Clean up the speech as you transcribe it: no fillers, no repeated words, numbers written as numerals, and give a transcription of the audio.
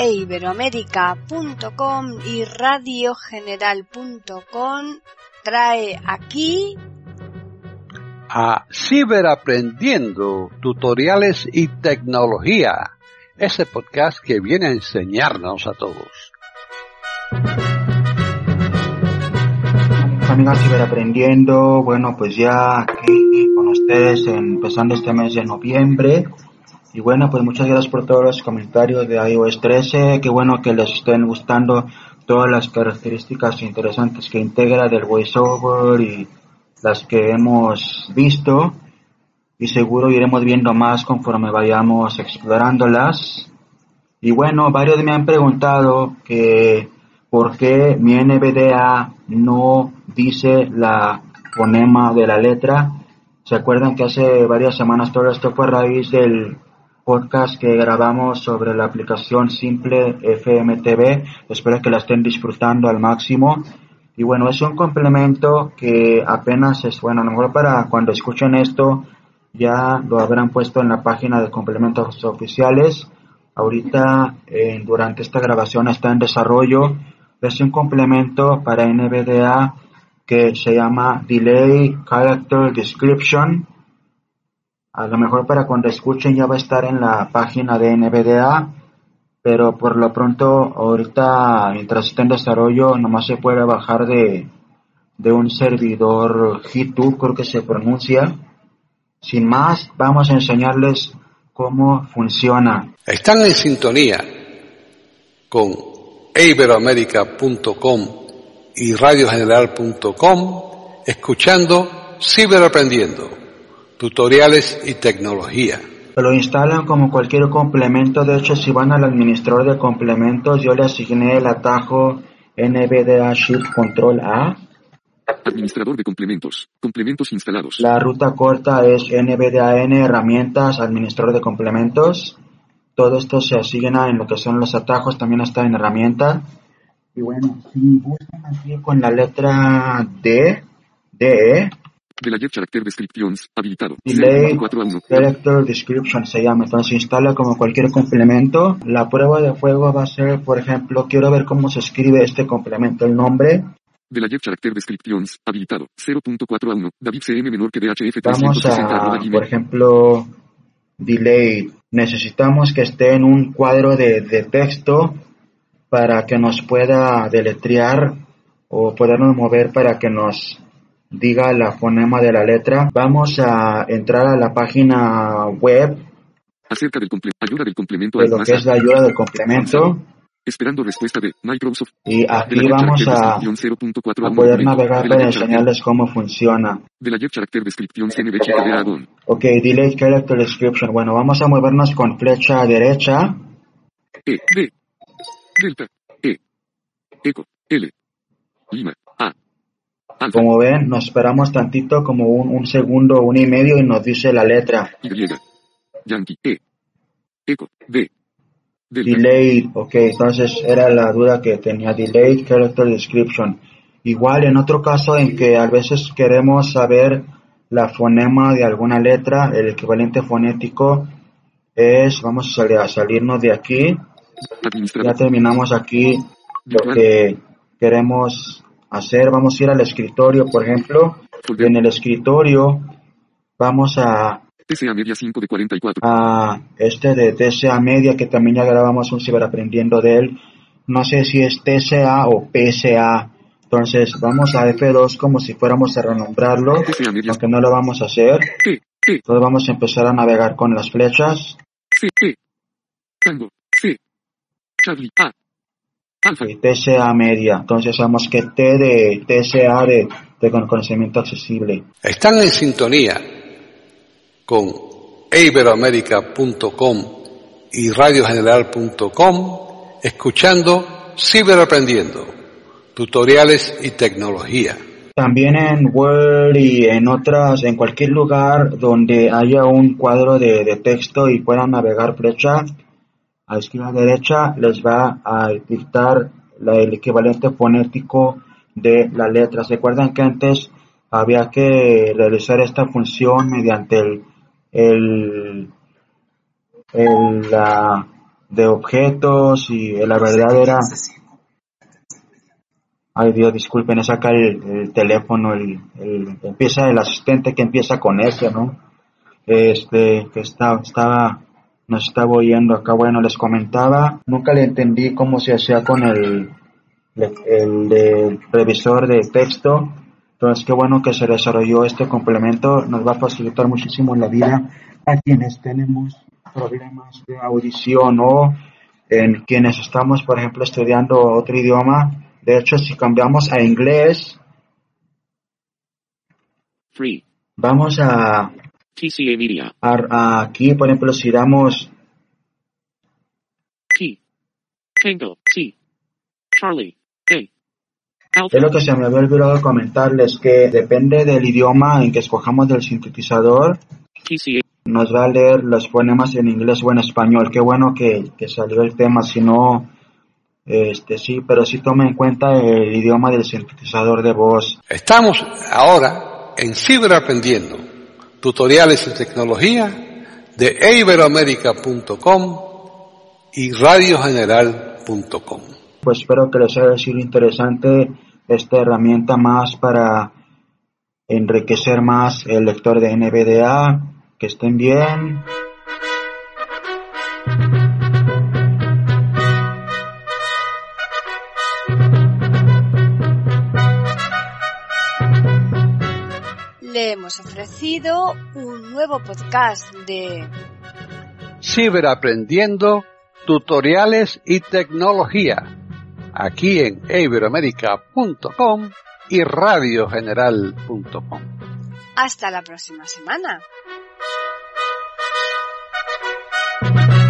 iberoamerica.com y radiogeneral.com trae aquí a Ciberaprendiendo, tutoriales y tecnología, ese podcast que viene a enseñarnos a todos. Amigas Ciberaprendiendo, bueno, pues ya aquí con ustedes empezando este mes de noviembre. Y bueno, pues muchas gracias por todos los comentarios de iOS 13. Qué bueno que les estén gustando todas las características interesantes que integra del VoiceOver y las que hemos visto. Y seguro iremos viendo más conforme vayamos explorándolas. Y bueno, varios me han preguntado que por qué mi NVDA no dice la fonema de la letra. ¿Se acuerdan que hace varias semanas todo esto fue a raíz del podcast que grabamos sobre la aplicación simple FMTV? Espero que la estén disfrutando al máximo. Y bueno, es un complemento que apenas es, bueno, a lo mejor para cuando escuchen esto ya lo habrán puesto en la página de complementos oficiales. Ahorita, durante esta grabación está en desarrollo. Es un complemento para NVDA que se llama Delay Character Description. A lo mejor para cuando escuchen ya va a estar en la página de NVDA, pero por lo pronto ahorita mientras está en desarrollo nomás se puede bajar de un servidor G2, creo que se pronuncia. Sin más, vamos a enseñarles cómo funciona. Están en sintonía con iberoamerica.com y radiogeneral.com escuchando Ciberaprendiendo, tutoriales y tecnología. Lo instalan como cualquier complemento. De hecho, si van al administrador de complementos, yo le asigné el atajo NVDA Shift Control A. Administrador de complementos. Complementos instalados. La ruta corta es NVDA N, herramientas, administrador de complementos. Todo esto se asigna en lo que son los atajos, también está en herramienta. Y bueno, si buscan aquí con la letra D, DE. Delay Character Descriptions, habilitado. Delay Character Description se llama, entonces se instala como cualquier complemento. La prueba de fuego va a ser, por ejemplo, quiero ver cómo se escribe este complemento, el nombre. Delay Character Descriptions, habilitado. 0.4 a 1, David CM menor que DHF 360. Vamos a, por ejemplo, delay. Necesitamos que esté en un cuadro de texto para que nos pueda deletrear o podernos mover para que nos diga la fonema de la letra. Vamos a entrar a la página web acerca del ayuda del complemento de lo que es la ayuda del complemento. Esperando respuesta de Microsoft. Y aquí vamos a poder navegar para enseñarles cómo funciona. Delay Character Description Ok, Delay Character Description. Bueno, vamos a movernos con flecha derecha. E, D, Delta, E, Eco, L, Lima, A. Alfa. Como ven, nos esperamos tantito, como un segundo, 1.5, y nos dice la letra. Y, Yankee, E, Eco, D. Delayed, ok, entonces era la duda que tenía, Delayed Character Description. Igual en otro caso en que a veces queremos saber la fonema de alguna letra, el equivalente fonético es, vamos a salirnos de aquí, ya terminamos aquí lo que queremos hacer, vamos a ir al escritorio, por ejemplo, y en el escritorio vamos a TCA Media 5 de 44. Este de TCA Media, que también ya grabamos un ciberaprendiendo de él. No sé si es TCA o PCA. Entonces vamos a F2 como si fuéramos a renombrarlo, aunque no lo vamos a hacer. Entonces vamos a empezar a navegar con las flechas. C, E, Tango, C, Charlie, A, Alfa. TCA Media. Entonces sabemos que T de TCA de conocimiento accesible. Están en sintonía con iberoamerica.com y radiogeneral.com escuchando Ciberaprendiendo, tutoriales y tecnología. También en Word y en cualquier lugar donde haya un cuadro de texto y puedan navegar flecha a la izquierda derecha, les va a dictar el equivalente fonético de la letra. ¿Se acuerdan que antes había que realizar esta función mediante de objetos y la verdad era... Ay Dios, disculpen, es acá el teléfono, empieza el asistente que empieza con S, ¿no? Que nos estaba oyendo acá. Bueno, les comentaba, nunca le entendí cómo se hacía con el revisor de texto. Entonces, qué bueno que se desarrolló este complemento, nos va a facilitar muchísimo la vida a quienes tenemos problemas de audición o en quienes estamos, por ejemplo, estudiando otro idioma. De hecho, si cambiamos a inglés, Free. vamos a TCA Media. aquí, por ejemplo, si damos T. Tango. T. Charlie. A. es lo que se me había olvidado comentarles, que depende del idioma en que escojamos del sintetizador, TCA. nos va a leer los fonemas en inglés o en español. Qué bueno que salió el tema, si no, sí, pero sí tome en cuenta el idioma del sintetizador de voz. Estamos ahora en Ciberaprendiendo, tutoriales en tecnología de iberoamerica.com y radiogeneral.com. Pues espero que les haya sido interesante esta herramienta más para enriquecer más el lector de NVDA. Que estén bien. Le hemos ofrecido un nuevo podcast de Ciberaprendiendo, tutoriales y tecnología, aquí en iberoamerica.com y radiogeneral.com. Hasta la próxima semana.